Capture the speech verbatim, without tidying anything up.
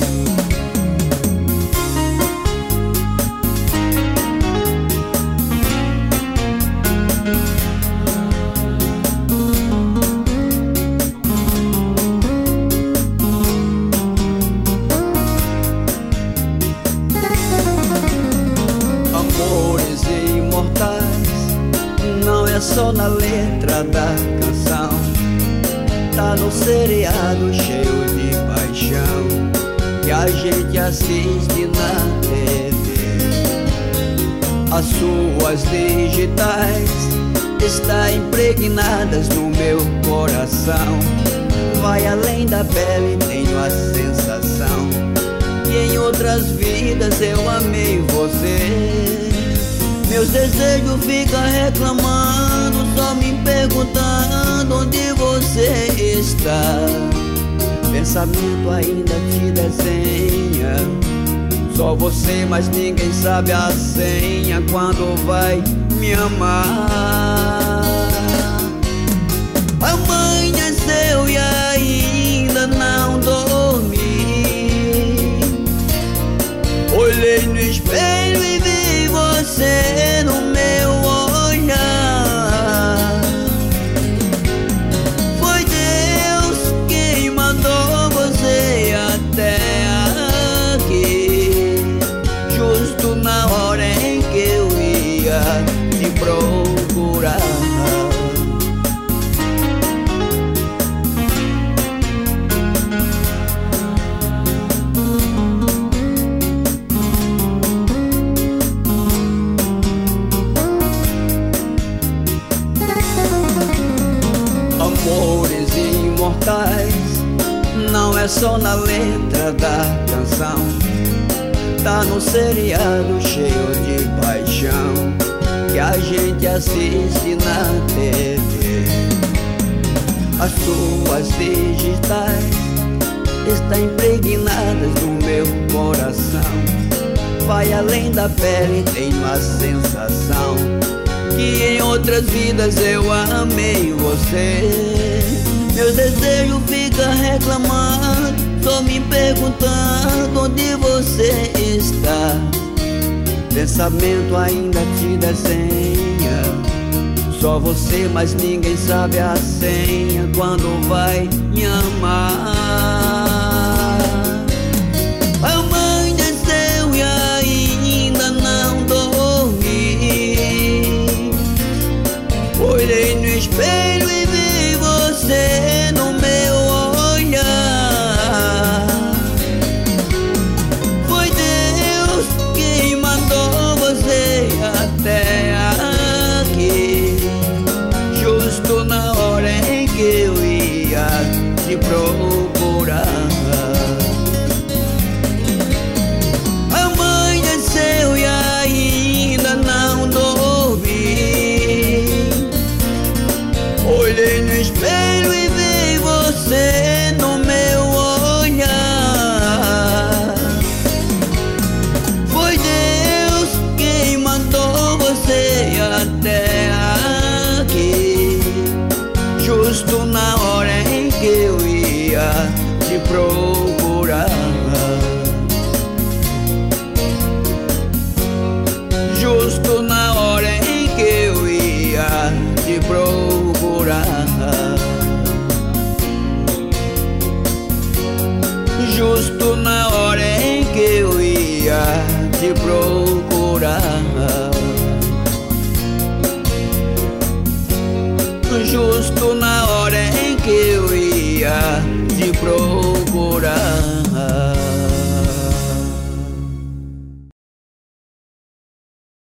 Não é só na letra da canção, tá no seriado cheio de paixão que a gente assiste na T V. As suas digitais estão impregnadas no meu coração. Vai além da pele, tenho a sensação que em outras vidas eu amei você. Meus desejos ficam reclamando, só me perguntando onde você está. Pensamento ainda te desenha, só você, mas ninguém sabe a senha quando vai me amar. Amanheceu e ainda não dormi. Olhei no espelho e vi você no meu olhar. Foi Deus quem mandou você até aqui, justo na hora em que eu ia te procurar. Amores imortais não é só na letra da canção, tá no seriado cheio de paixão que a gente assiste na T V. As suas digitais estão impregnadas no meu coração. Vai além da pele, tenho a sensação que em outras vidas eu amei você. Meus desejos ficam reclamando, só me perguntando onde você está. Pensamento ainda te desenha, só você, mas ninguém sabe a senha quando vai me amar. Amanheceu e ainda não dormi. Olhei no espelho e vi você no meu olhar. Foi Deus quem mandou você até aqui, justo na hora em que eu ia te procurar. Amanheceu e ainda não dormi. Olhei no espelho e vi você no meu olhar. Foi Deus quem mandou você até aqui, justo na hora em que eu ia te procurar. Justo na hora em que eu ia te procurar. Justo na hora em que eu ia te procurar. Justo na hora em que eu ia te procurar.